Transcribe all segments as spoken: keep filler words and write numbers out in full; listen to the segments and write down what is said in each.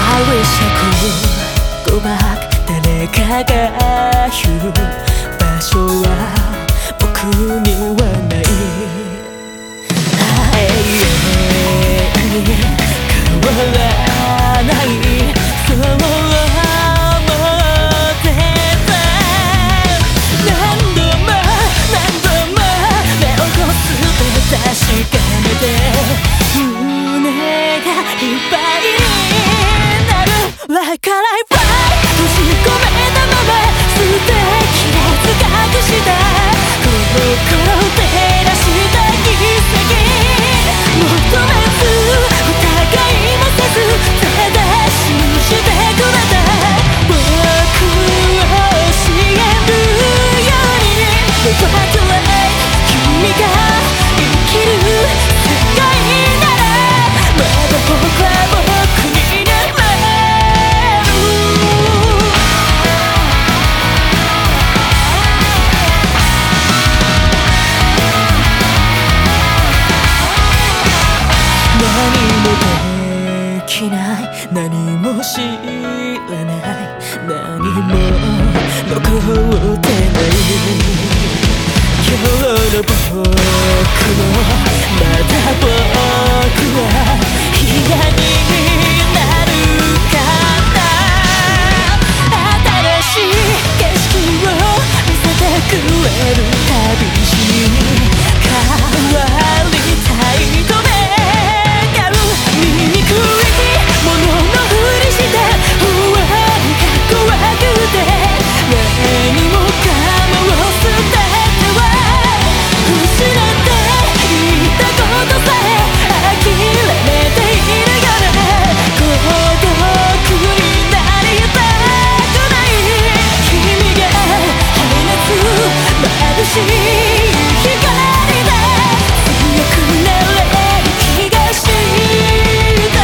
wish I could go back 誰かが言う場所は僕にはない永遠に変わらないそう思ってた何度も何度も目をこすって確かめて胸がいっぱいになる Like a life閉じ込めたまま捨てきれず隠した心照らした奇跡求めず疑いもせずただ信じてくれた僕を教えるように Never too late 君が生きる世界ならまだ僕は僕になる何もできない何も知らない何も残ってない今日の僕もまた僕は嫌になるかな新しい景色を見せてくれる旅路に変わりたいと願う醜いもののふりして不安が怖くて何もかもを捨てては失っていたことさえ諦めているような孤独になりたくない君が放つ眩しい光で強くなれる気がした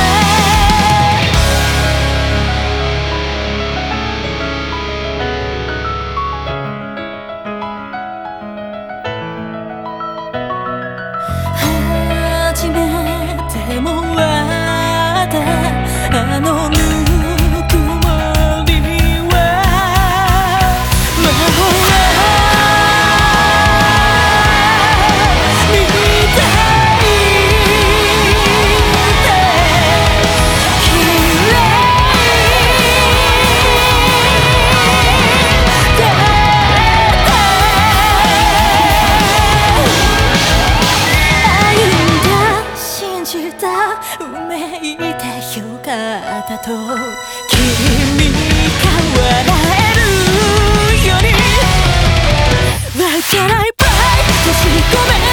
初めてもらったあのぬくもりは魔法みたいで綺麗だった歩んだ信じた運命でよかったと君が笑えるように Like a life 閉じ込め